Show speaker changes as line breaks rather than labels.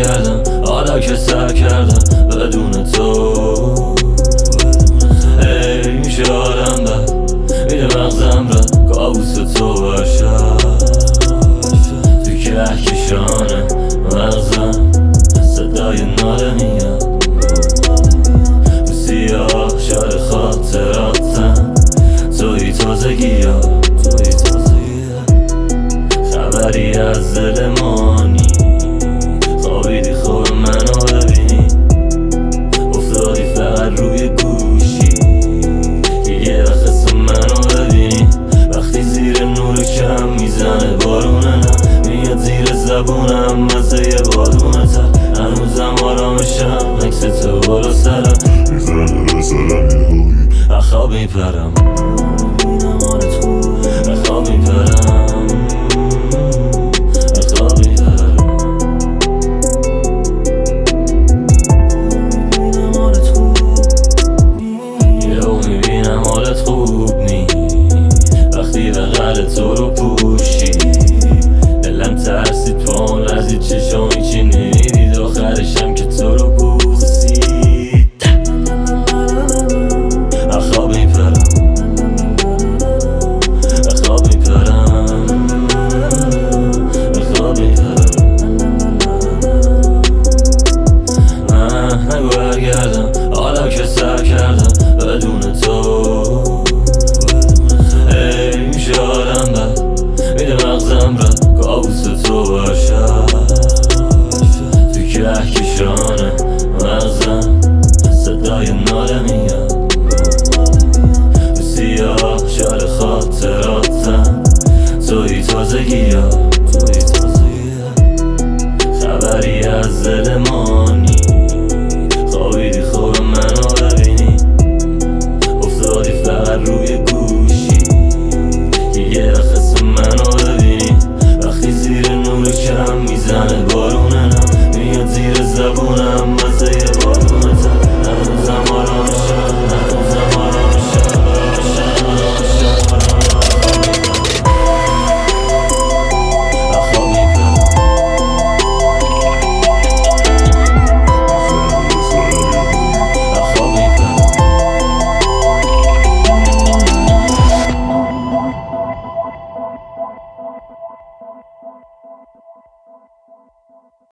برگردم حالا که سر کردم بدون تو. ای میشه آدم بد میده مغزم رد کابوس تو باشم تو کهکشان مغزم صدای ناله میاد تو سیاه شار خاطراتم توی تازگی ها خبری از دل مانی خوابیدی خوب منو ببینی افتادی فقط روی گوشی یه وقت منو ببینی وقتی زیر نور کم میزنه بارونه نه میاد زیر زبونم مزه یه بادونه تر هنوزم آرامشم عکس تو بالا سرم میزنه بسرم یه هوی اخواب میپرم اخواب میپرم تو رو پوشی دلم ترسید تو اون لحظه چشامی چی نمیدید آخرشم که تو رو بوسید اخواب میپرم اخواب میپرم اخواب میپرم نه نگو برگردم حالا که سر کردم بدون تو. میده مغزم رد کابوس تو باشم تو کهکشان مغزم صدای ناله میاد تو سیاه شار خاطراتم توی تازگی ها خبری از دل ما